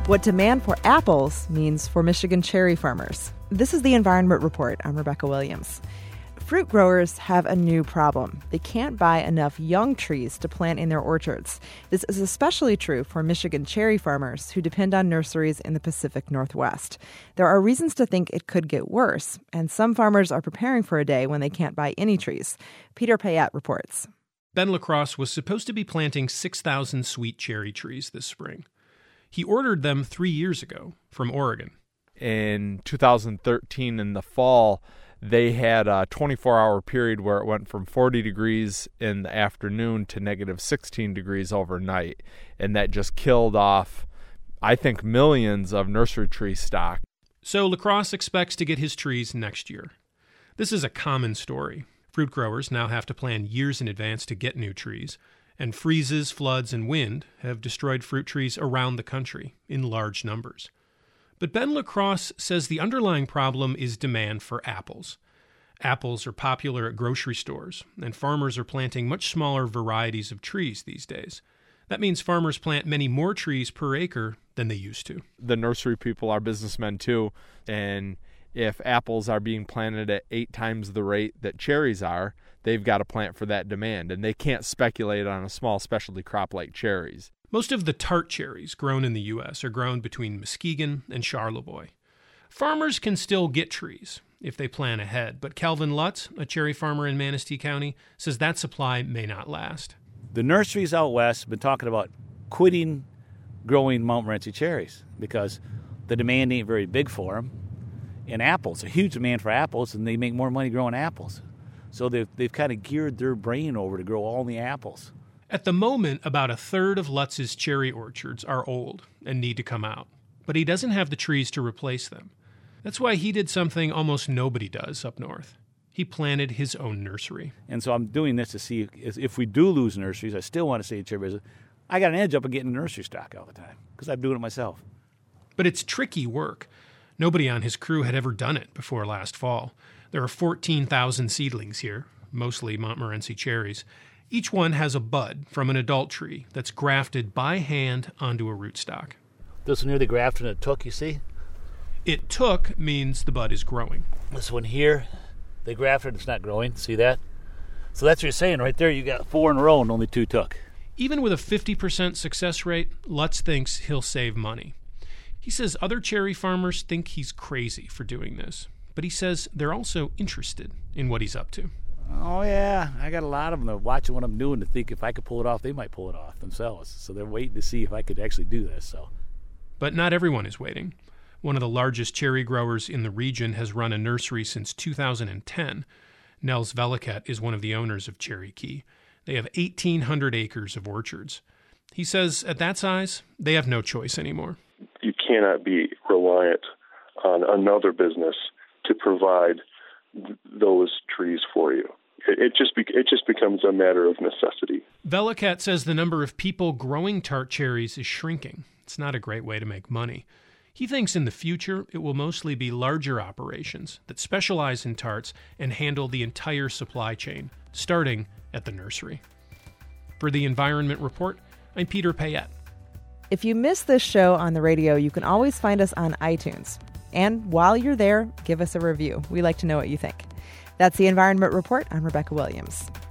what demand for apples means for Michigan cherry farmers. This is the Environment Report. I'm Rebecca Williams. Fruit growers have a new problem. They can't buy enough young trees to plant in their orchards. This is especially true for Michigan cherry farmers who depend on nurseries in the Pacific Northwest. There are reasons to think it could get worse, and some farmers are preparing for a day when they can't buy any trees. Peter Payette reports. Ben LaCrosse was supposed to be planting 6,000 sweet cherry trees this spring. He ordered them 3 years ago from Oregon. In 2013, in the fall, they had a 24-hour period where it went from 40 degrees in the afternoon to negative 16 degrees overnight. And that just killed off, I think, millions of nursery tree stock. So LaCrosse expects to get his trees next year. This is a common story. Fruit growers now have to plan years in advance to get new trees. And freezes, floods, and wind have destroyed fruit trees around the country in large numbers. But Ben LaCrosse says the underlying problem is demand for apples. Apples are popular at grocery stores, and farmers are planting much smaller varieties of trees these days. That means farmers plant many more trees per acre than they used to. The nursery people are businessmen too, and if apples are being planted at 8 times the rate that cherries are, they've got to plant for that demand, and they can't speculate on a small specialty crop like cherries. Most of the tart cherries grown in the U.S. are grown between Muskegon and Charlevoix. Farmers can still get trees if they plan ahead, but Calvin Lutz, a cherry farmer in Manistee County, says that supply may not last. The nurseries out west have been talking about quitting growing Montmorency cherries because the demand ain't very big for them. And apples, a huge demand for apples, and they make more money growing apples. So they've kind of geared their brain over to grow all the apples. At the moment, about a third of Lutz's cherry orchards are old and need to come out. But he doesn't have the trees to replace them. That's why he did something almost nobody does up north. He planted his own nursery. And so I'm doing this to see if we do lose nurseries, I still want to say to cherry, I got an edge up on getting nursery stock all the time because I'm doing it myself. But it's tricky work. Nobody on his crew had ever done it before last fall. There are 14,000 seedlings here, mostly Montmorency cherries. Each one has a bud from an adult tree that's grafted by hand onto a rootstock. This one here, they grafted and it took, you see? It took means the bud is growing. This one here, they grafted, it's not growing. See that? So that's what you're saying right there. You got 4 in a row and only 2 took. Even with a 50% success rate, Lutz thinks he'll save money. He says other cherry farmers think he's crazy for doing this, but he says they're also interested in what he's up to. Oh, yeah. I got a lot of them that are watching what I'm doing to think if I could pull it off, they might pull it off themselves. So they're waiting to see if I could actually do this. But not everyone is waiting. One of the largest cherry growers in the region has run a nursery since 2010. Nels Velikat is one of the owners of Cherry Key. They have 1,800 acres of orchards. He says at that size, they have no choice anymore. You cannot be reliant on another business to provide those trees for you. It just becomes a matter of necessity. Velikat says the number of people growing tart cherries is shrinking. It's not a great way to make money. He thinks in the future it will mostly be larger operations that specialize in tarts and handle the entire supply chain, starting at the nursery. For the Environment Report, I'm Peter Payette. If you miss this show on the radio, you can always find us on iTunes. And while you're there, give us a review. We like to know what you think. That's the Environment Report. I'm Rebecca Williams.